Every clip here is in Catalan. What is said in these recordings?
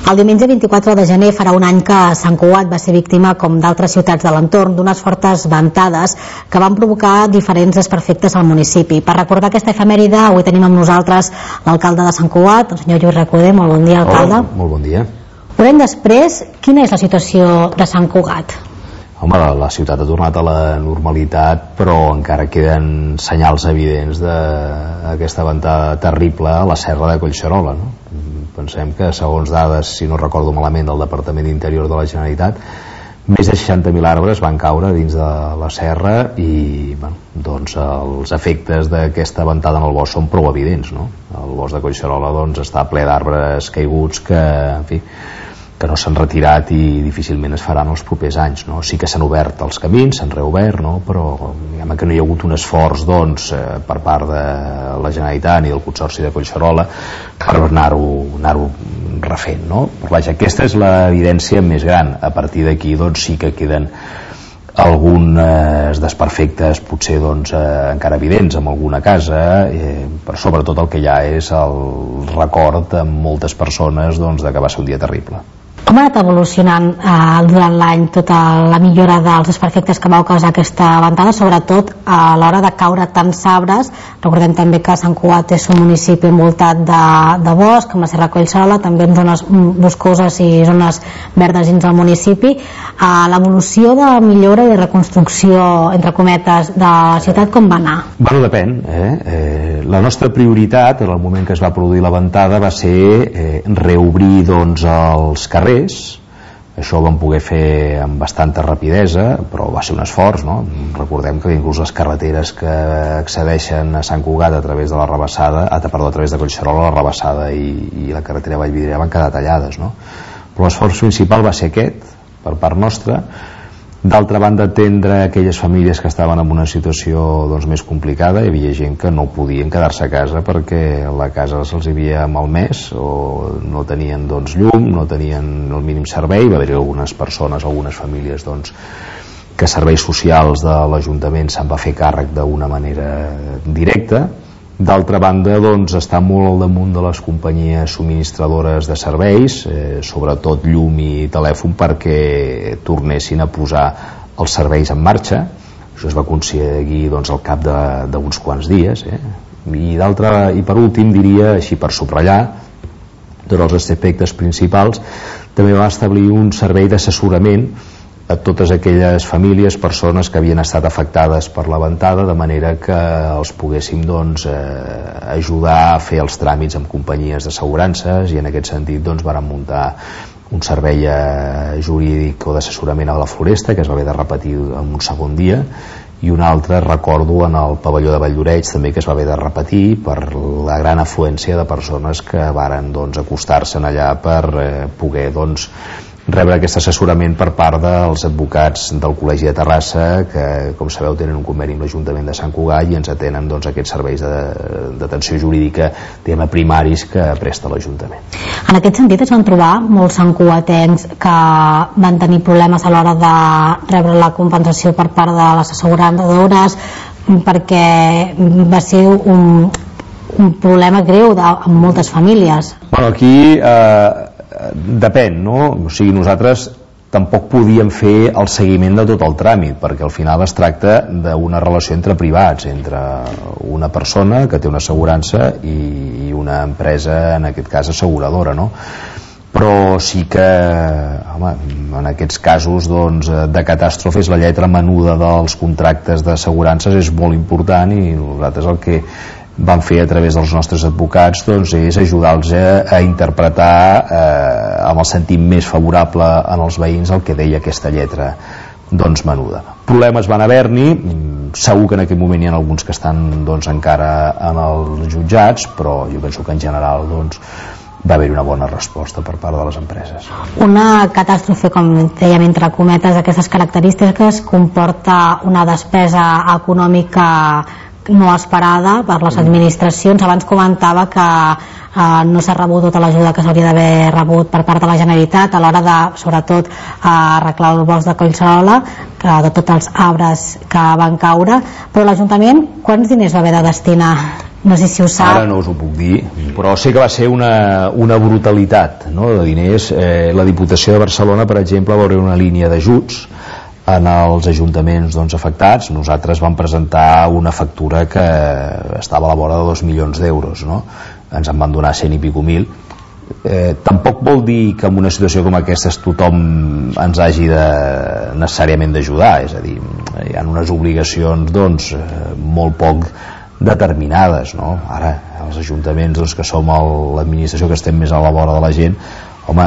El diumenge 24 de gener farà un any que Sant Cugat va ser víctima, com d'altres ciutats de l'entorn, d'unes fortes ventades que van provocar diferents desperfectes al municipi. Per recordar aquesta efemèride, avui tenim amb nosaltres l'alcalde de Sant Cugat, el senyor Lluís Recoder. Molt bon dia, alcalde. Hola, molt bon dia. Un any després, quina és la situació de Sant Cugat? Home, la ciutat ha tornat a la normalitat, però encara queden senyals evidents d'aquesta ventada terrible a la serra de Collserola, no? Pensem que, segons dades, si no recordo malament, del Departament d'Interior de la Generalitat, més de 60.000 arbres van caure dins de la serra i doncs els efectes d'aquesta ventada en el bosc són prou evidents, no? El bosc de Collserola doncs, està ple d'arbres caiguts que, en fi, que no s'han retirat i difícilment es faran els propers anys, no? Sí que s'han obert els camins, s'han reobert, no? Però diguem que no hi ha hagut un esforç doncs, per part de la Generalitat ni del Consorci de Collserola per anar-ho refent, no? Però vaja, aquesta és l'evidència més gran. A partir d'aquí doncs, sí que queden alguns desperfectes potser doncs, encara evidents en alguna casa, però sobretot el que hi ha és el record amb moltes persones doncs, de que va ser un dia terrible. Com ha anat evolucionant durant l'any tota la millora dels desperfectes que va causar aquesta ventada, sobretot a l'hora de caure tants arbres? Recordem també que Sant Cugat és un municipi envoltat de bosc, amb la Serra Collserola, també en zones boscoses i zones verdes dins del municipi. L'evolució de millora i reconstrucció, entre cometes, de la ciutat, com va anar? Bueno, depèn. La nostra prioritat, en el moment que es va produir la ventada, va ser reobrir doncs, els carrers. Això ho vam poder fer amb bastanta rapidesa, però va ser un esforç, no? Recordem que inclús les carreteres que accedeixen a Sant Cugat a través de la Rabassada, a través de Collserola, la Rabassada i la carretera Vallvidrera van quedar tallades, no? Però l'esforç principal va ser aquest, per part nostra. D'altra banda, atendre aquelles famílies que estaven en una situació doncs, més complicada. Hi havia gent que no podien quedar-se a casa perquè la casa se'ls havia malmès o no tenien doncs, llum, no tenien el mínim servei. Va haver-hi algunes persones, algunes famílies doncs, que serveis socials de l'Ajuntament se'n va fer càrrec d'una manera directa. D'altra banda, doncs, està molt al damunt de les companyies subministradores de serveis, sobretot llum i telèfon, perquè tornessin a posar els serveis en marxa. Això es va aconseguir doncs, al cap d'uns quants dies. I per últim, diria, així per subratllar tots els aspectes principals, també va establir un servei d'assessorament a totes aquelles famílies, persones que havien estat afectades per la ventada, de manera que els poguéssim doncs, ajudar a fer els tràmits amb companyies d'assegurances, i en aquest sentit doncs, vàrem muntar un servei jurídic o d'assessorament a la Floresta, que es va haver de repetir en un segon dia, i un altre, recordo, en el pavelló de Valldoreix també, que es va haver de repetir per la gran afluència de persones que varen doncs, acostar-se allà per poder doncs, rebre aquest assessorament per part dels advocats del Col·legi de Terrassa, que, com sabeu, tenen un conveni amb l'Ajuntament de Sant Cugat i ens atenen doncs, aquests serveis d'atenció jurídica primaris que presta l'Ajuntament. En aquest sentit es van trobar molts santcugatencs que van tenir problemes a l'hora de rebre la compensació per part de les asseguradores, perquè va ser un problema greu amb moltes famílies. Bueno, aquí depèn, no? O sigui, nosaltres tampoc podíem fer el seguiment de tot el tràmit, perquè al final es tracta d'una relació entre privats, entre una persona que té una assegurança i una empresa, en aquest cas asseguradora, no? Però sí que, home, en aquests casos doncs, de catàstrofes, la lletra menuda dels contractes d'assegurances és molt important, i nosaltres el que vam fer a través dels nostres advocats doncs, és ajudar-los a interpretar amb el sentit més favorable en els veïns el que deia aquesta lletra doncs, menuda. Problemes van haver-n'hi, segur que en aquest moment hi ha alguns que estan doncs, encara en els jutjats, però jo penso que en general doncs, va haver una bona resposta per part de les empreses. Una catàstrofe, com dèiem entre cometes, d'aquestes característiques comporta una despesa econòmica no esperada per les administracions. Abans comentava que no s'ha rebut tota l'ajuda que s'hauria d'haver rebut per part de la Generalitat a l'hora de, sobretot, arreglar el bosc de Collserola, de tots els arbres que van caure. Però l'Ajuntament quants diners va haver de destinar? No sé si ho sap. Ara no us ho puc dir, però sé que va ser una brutalitat, no?, de diners. La Diputació de Barcelona, per exemple, va obrir una línia d'ajuts en els ajuntaments afectats. Nosaltres vam presentar una factura que estava a la vora de 2 milions d'euros, no? Ens en van donar 100 i pico mil. Tampoc vol dir que en una situació com aquesta tothom ens hagi necessàriament d'ajudar, és a dir, hi ha unes obligacions molt poc determinades, no? Ara, els ajuntaments que som l'administració que estem més a la vora de la gent, home,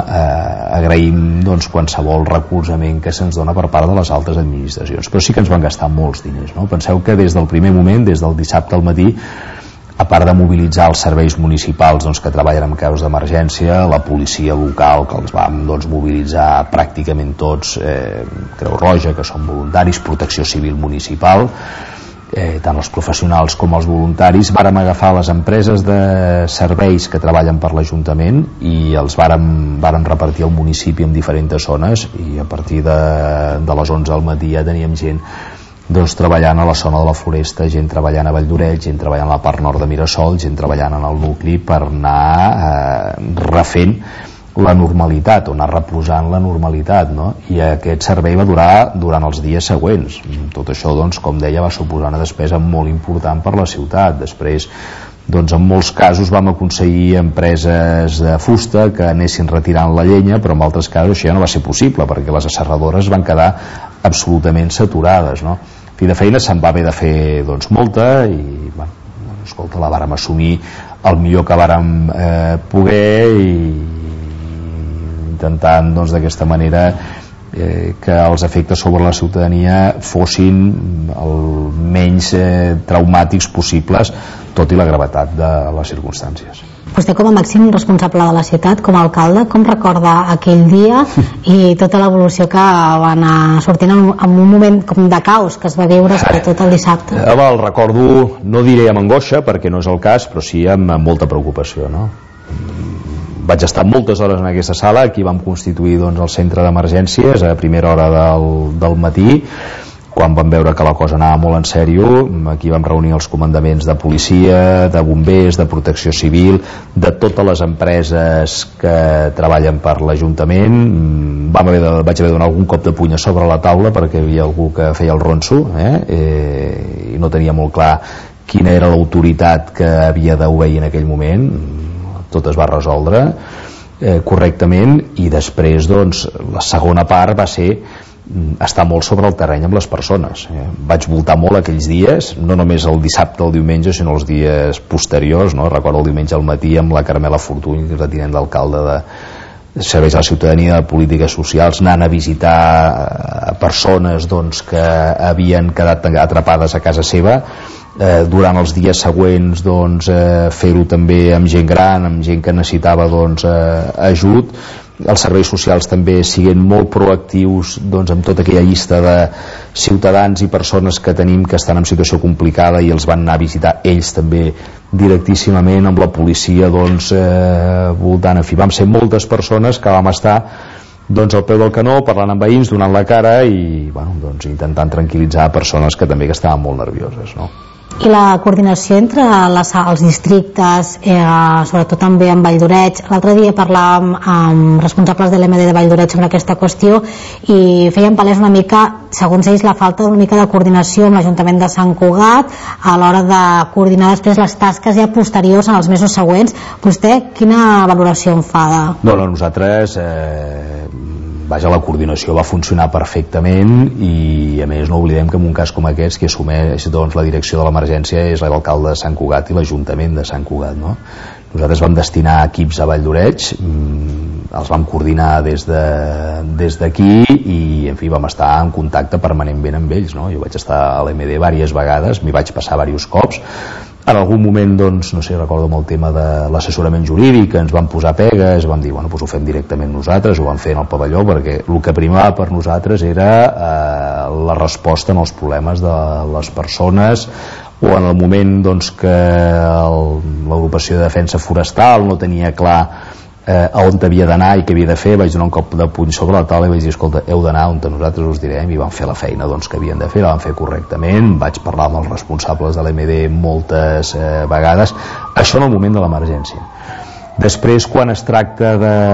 agraïm qualsevol recolzament que se'ns dona per part de les altres administracions, però sí que ens van gastar molts diners, no? Penseu que des del primer moment, des del dissabte al matí, a part de mobilitzar els serveis municipals que treballen en casos d'emergència, la policia local, que els vam mobilitzar pràcticament tots, Creu Roja, que són voluntaris, Protecció Civil Municipal, tant els professionals com els voluntaris, vàrem agafar les empreses de serveis que treballen per l'Ajuntament i els vàrem repartir al municipi en diferents zones, i a partir de les 11 del matí ja teníem gent treballant a la zona de la Floresta, gent treballant a Valldoreix, gent treballant a la part nord de Mirasol, gent treballant en el nucli per anar refent la normalitat, o anar reposant la normalitat, no? I aquest servei va durar durant els dies següents. Tot això, com deia, va suposar una despesa molt important per la ciutat. Després, en molts casos vam aconseguir empreses de fusta que anessin retirant la llenya, però en altres casos això ja no va ser possible perquè les asserradores van quedar absolutament saturades, no? De feina se'n va haver de fer molta, i escolta, la vàrem assumir el millor que vàrem poder, i intentant d'aquesta manera que els efectes sobre la ciutadania fossin el menys traumàtics possibles, tot i la gravetat de les circumstàncies. Vostè, com a màxim responsable de la ciutat, com a alcalde, com recorda aquell dia i tota l'evolució que va anar sortint en un moment com de caos que es va viure sobretot el dissabte? El recordo, no diré amb angoixa, perquè no és el cas, però sí amb molta preocupació, no? Vaig estar moltes hores en aquesta sala. Aquí vam constituir el centre d'emergències a primera hora del matí. Quan vam veure que la cosa anava molt en sèrio, aquí vam reunir els comandaments de policia, de bombers, de protecció civil, de totes les empreses que treballen per l'Ajuntament. Vaig haver de donar algun cop de puny a sobre la taula perquè hi havia algú que feia el ronso, i no tenia molt clar quina era l'autoritat que havia d'obeir en aquell moment. Tot es va resoldre correctament, i després la segona part va ser estar molt sobre el terreny amb les persones. Vaig voltar molt aquells dies, no només el dissabte o el diumenge, sinó els dies posteriors, no? Recordo el diumenge al matí amb la Carmela Fortuny, que és la tinent d'alcalde de Serveis a la Ciutadania, de Polítiques Socials, anant a visitar persones que havien quedat atrapades a casa seva. Durant els dies següents fer-ho també amb gent gran, amb gent que necessitava ajut. Els serveis socials també siguent molt proactius amb tota aquella llista de ciutadans i persones que tenim que estan en situació complicada, i els van anar a visitar ells també directíssimament, amb la policia voltant. En fi, vam ser moltes persones que vam estar al peu del canó, parlant amb veïns, donant la cara i intentant tranquil·litzar persones que també estaven molt nervioses, no? I la coordinació entre els districtes, sobretot també amb Valldoreix. L'altre dia parlàvem amb responsables de l'MD de Valldoreix sobre aquesta qüestió i feien palès una mica, segons ells, la falta d'una mica de coordinació amb l'Ajuntament de Sant Cugat a l'hora de coordinar després les tasques ja posteriors en els mesos següents. Vostè quina valoració en fa? Nosaltres la coordinació va funcionar perfectament, i a més no oblidem que en un cas com aquest qui assumeix la direcció de l'emergència és l'alcalde de Sant Cugat i l'Ajuntament de Sant Cugat, no? Nosaltres vam destinar equips a Valldoreix, els vam coordinar des d'aquí, i en fi vam estar en contacte permanentment amb ells, no? Jo vaig estar a l'MD diverses vegades, m'hi vaig passar diversos cops. En algun moment, recordo amb el tema de l'assessorament jurídic, ens van posar pegues, vam dir, ho fem directament nosaltres, ho vam fer en el pavelló, perquè el que primava per nosaltres era la resposta als problemes de les persones, o en el moment doncs, que l'agrupació de defensa forestal no tenia clar a on havia d'anar i què havia de fer, vaig donar un cop de puny sobre la taula i vaig dir, escolta, heu d'anar on nosaltres us direm, i van fer la feina doncs, que havien de fer, la van fer correctament. Vaig parlar amb els responsables de l'MD moltes vegades, això en el moment de l'emergència. Després, quan es tracta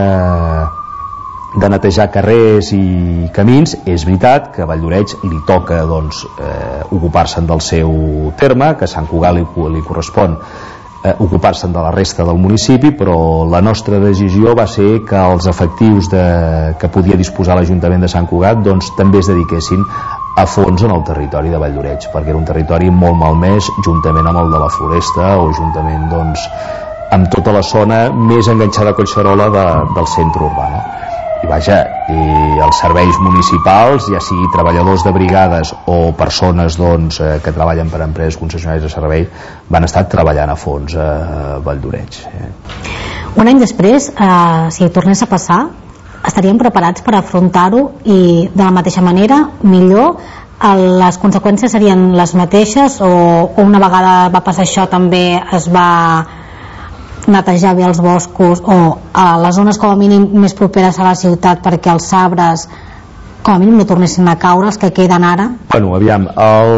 de netejar carrers i camins, és veritat que a Valldoreix li toca doncs, ocupar-se'n del seu terme, que a Sant Cugat li correspon ocupar-se'n de la resta del municipi, però la nostra decisió va ser que els efectius que podia disposar l'Ajuntament de Sant Cugat doncs, també es dediquessin a fons en el territori de Valldoreix, perquè era un territori molt malmès, juntament amb el de la Floresta o juntament doncs, amb tota la zona més enganxada a Collserola del centre urbà, no? I vaja, i els serveis municipals, ja sigui treballadors de brigades o persones doncs, que treballen per empreses concessionàries de servei, van estar treballant a fons a Valldoreix. Un any després, si tornés a passar, estaríem preparats per afrontar-ho i de la mateixa manera, millor, les conseqüències serien les mateixes o una vegada va passar això també es va netejar bé els boscos o a les zones com a mínim més properes a la ciutat perquè els arbres com a mínim no tornessin a caure, els que queden ara? Bueno, aviam,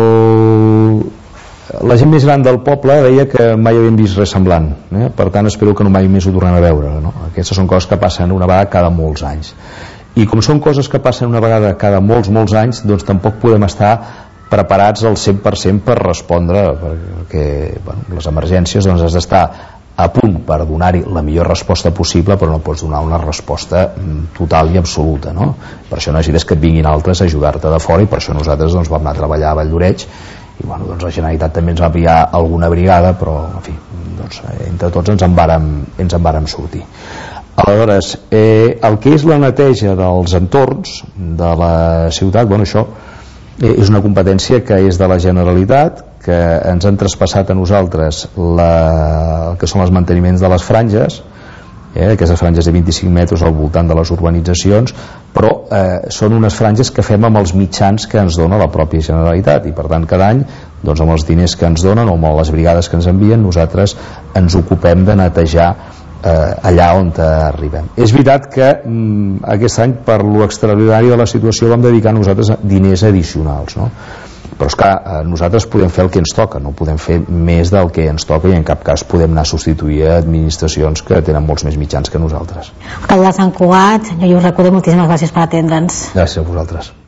la gent més gran del poble deia que mai havien vist res semblant, per tant espero que no mai més ho tornem a veure, no? Aquestes són coses que passen una vegada cada molts anys, i com són coses que passen una vegada cada molts anys, doncs tampoc podem estar preparats al 100% per respondre, perquè bueno, les emergències doncs has d'estar a punt per donar-hi la millor resposta possible, però no pots donar una resposta total i absoluta, no? Per això necessites que et vinguin altres a ajudar-te de fora, i per això nosaltres doncs, vam anar a treballar a Valldoreix, i bueno, doncs la Generalitat també ens va enviar alguna brigada, però en fi, doncs, entre tots ens en vàrem sortir. Aleshores, el que és la neteja dels entorns de la ciutat, bueno, això és una competència que és de la Generalitat, que ens han traspassat a nosaltres el que són els manteniments de les franges, aquestes franges de 25 metres al voltant de les urbanitzacions, però són unes franges que fem amb els mitjans que ens dona la pròpia Generalitat, i per tant cada any doncs, amb els diners que ens donen o amb les brigades que ens envien nosaltres ens ocupem de netejar allà on arribem. És veritat que aquest any per l'extraordinari de la situació vam dedicar nosaltres diners addicionals, no? Però és que nosaltres podem fer el que ens toca, no podem fer més del que ens toca, i en cap cas podem anar a substituir administracions que tenen molts més mitjans que nosaltres. Alcalde de Sant Cugat, jo us recordo, moltíssimes gràcies per atendre'ns. Gràcies a vosaltres.